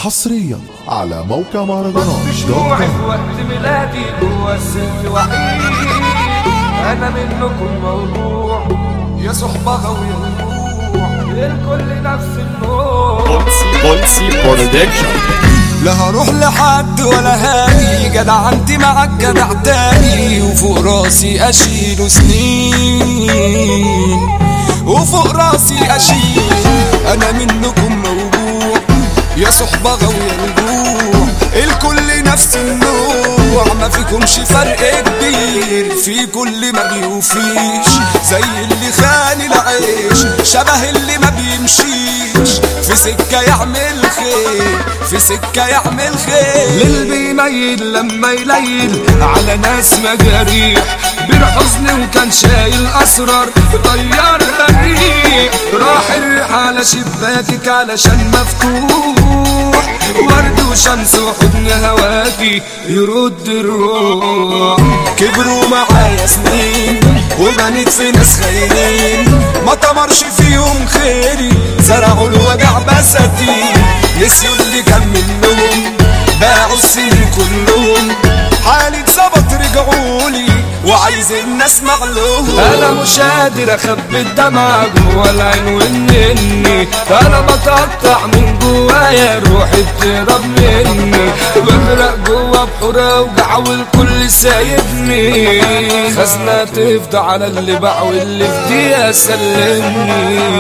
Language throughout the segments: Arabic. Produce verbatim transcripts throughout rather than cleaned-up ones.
حصريا على موقع مهرجانات مش موعد في وقت ميلادي جوا السن وحيد. انا منكم موضوع يا صحبة غاوية الروح، الكل نفس النوع. بولسي برودكشن. لا هروح لحد ولا هاجي، جدع انت معاك جدع تاني، وفوق راسي اشيله سنين، وفوق راسي اشيل. انا منكم موضوع يا صحبة غاوية الروح، الكل نفس النوع، ما فيكمش فرق كبير، في كل ما بيوفيش، زي اللي خان العيش، شبه اللي ما بيمشيش، في سكة يعمل خير، في سكة يعمل خير. للي بيميل لما يليل على ناس مجاريح، بير حزن وكان شايل اسرار طيار بريح، راح الريح على شباكك علشان مفتوح، ورد وشمس وحضن هواكي يرد الروح. كبروا معايا سنين وبنيت في ناس خاينين، ما تمرش فيهم خيري، زرعوا الوجع بساتين، نسيوا اللي كان منهم، باعوا السنين كلهم، حالي اتظبط رجعولي وعايز الناس معلوم. انا مش قادر اخبي الدمع جوا العين وانني، انا بتقطع من جوايا روحي بتهرب مني، بغرق جوا بحور اوجع والكل سايبني، خزنة تفضى على اللي باع واللي في دقيقة سلمني.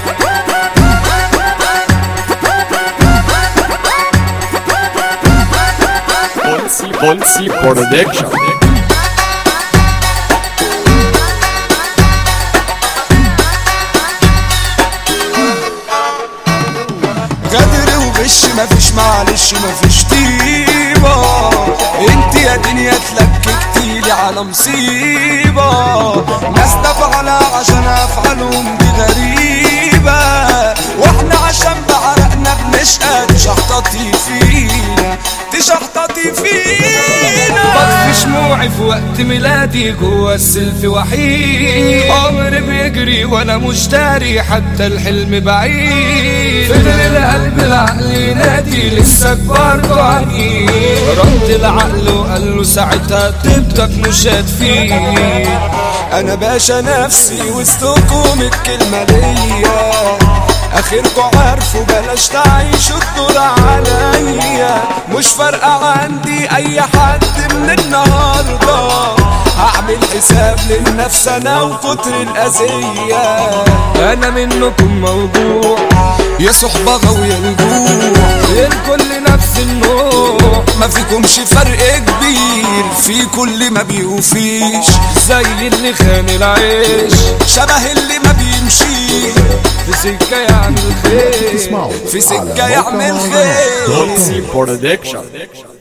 بولسي برودكشن. غدر وغش مفيش معلش مفيش طيبة، انت يا دنيا تلككتيلي على مصيبة، ناس دفعنا عشان افعالهم دي غريبة، واحنا عشان بعرقنا بنشقى تشحططي فينا، تشحططي فينا. بطفي شموعي في وقت ميلادي جوا السلف وحيد، عمري بيجري وانا مشتري حتى الحلم بعيد، فضل القلب العقل ينادي لسه برضه عنيد، رد العقل وقال له ساعتها طيبتك مشات فيه. انا باشا نفسي وسطكم الكلمة ليا، اخركوا عارفوا بلاش تعيشوا الدور عليا، مش فارقة عندي اي حد من النهاردة، هعمل حساب للنفس انا وكتر الاذية. انا منكم موضوع يا صحبة غاوية الجوع، الكل نفس النوع، ما فيكمش فرق كبير، في كل ما بيوفيش، زي اللي خان العيش، شبه اللي ما بيمشيش، في سكة يعمل خير، في سكة يعمل خير. بولسي برودكشن.